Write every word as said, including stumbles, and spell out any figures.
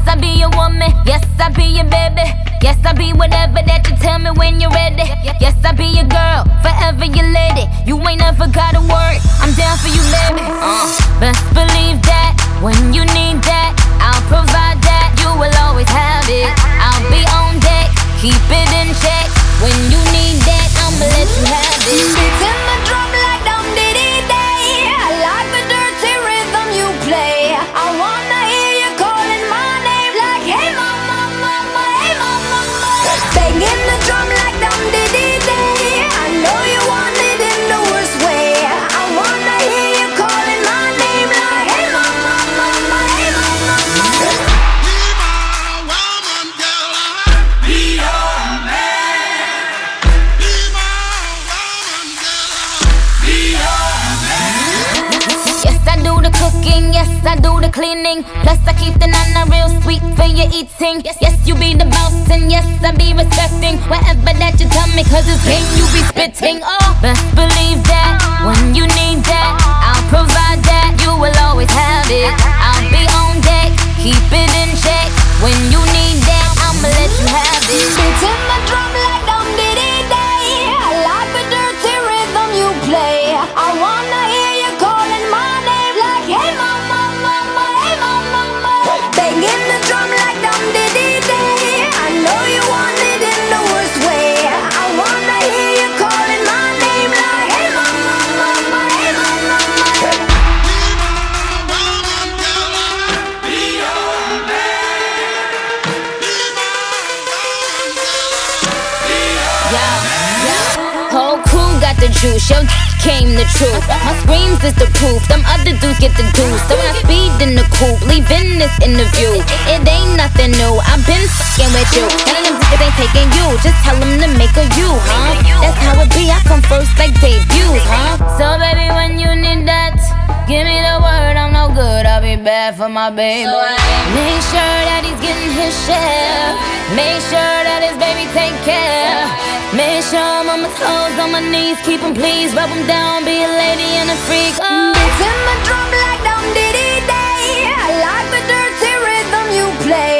I be your woman. Yes, I be your baby. Yes, I be whatever that you tell me when you're ready. Yes, I be your girl, forever your lady. You ain't never gotta worry, I'm down for you, baby. Uh, best believe that when you need that, I'll provide that. You will always have it. I'll be on deck, keep it in check. When you need that, I'ma let you have it. Beating the drum like dum diddy day. I like the dirty rhythm you play. I wanna hear you calling my name like, hey mama, mama, hey mama, mama. Banging the drum like dum diddy day. I know you want it in the worst way. I wanna hear you calling my name like, hey mama, mama, hey mama, mama. Cooking, yes, I do the cleaning. Plus, I keep the nana real sweet for your eating. Yes, yes, you be the boss, and yes, I be respecting whatever that you tell me, cause it's game you be spitting. Oh, best believe that when you need that, I'll provide that. You will always have it. I'll be on deck, keep it in check. When you need that, I'ma let you have it. Beating the drum like dum diddy day. I like the dirty rhythm you play. I wanna hear you calling my name like, hey mama, mama, hey mama, mama. Banging the drum like dum diddy day. I know you want it in the worst way. I wanna hear you calling my name like, hey mama, mama, hey mama, mama. Whole crew got the juice, yo came the truth. My screams is the proof, them other dudes get the deuce. So when I speed in the coupe, leaving this interview, it ain't nothing new, I've been fucking with you. None of them niggas ain't taking you, just tell them to make a you, huh? That's how it be, I come first like debuts, huh? So baby, when you need that, give me the word, I'm no good, I'll be bad for my baby. Make sure that he's getting his share. Make sure that his baby take care. Make sure I'm on my toes, on my knees, keep him please, rub him down, be a lady and a freak. Oh. Beating the drum like dum diddy day. I like the dirty rhythm you play.